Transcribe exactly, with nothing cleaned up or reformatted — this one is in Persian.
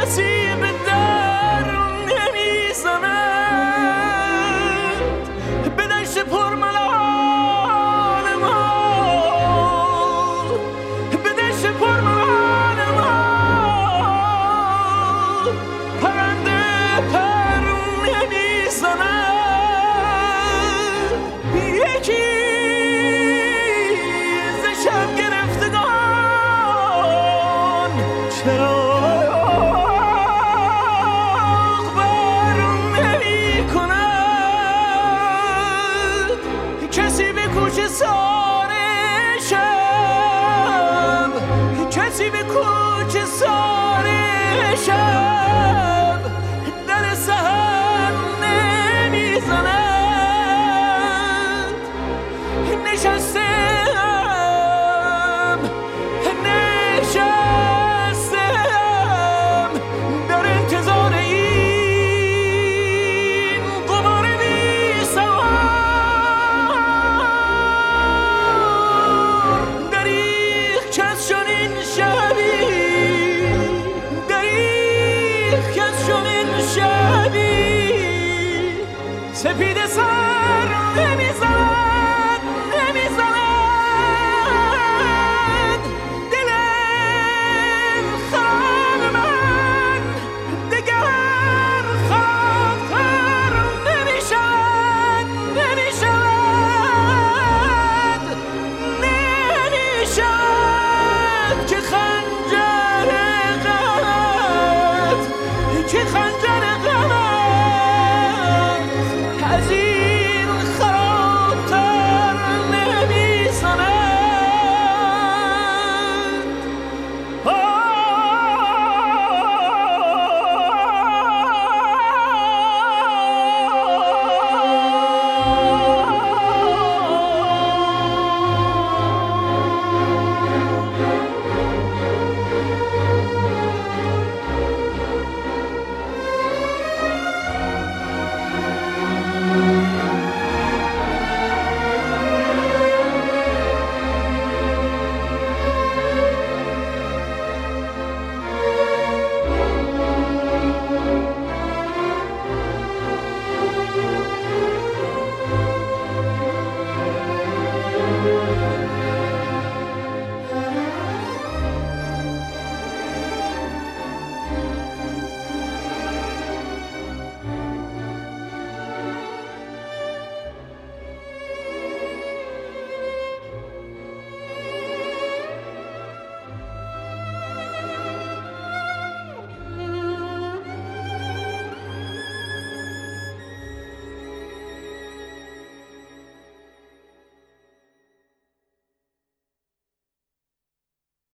کسی به در نمیزند به دشت پرملال ما، به دشت پرملال ما پرنده پر نمیزند. یکی ز شب گرفتگان چراغ بر نمی کند، کسی به کوچه سار شب، کسی به کوچه سار شب در سحر نمیزند. نشستم نشستم در انتظار این غبار بی سوار. دریغ کس چنین شبی، دریغ کس چنین شبی سپیده سر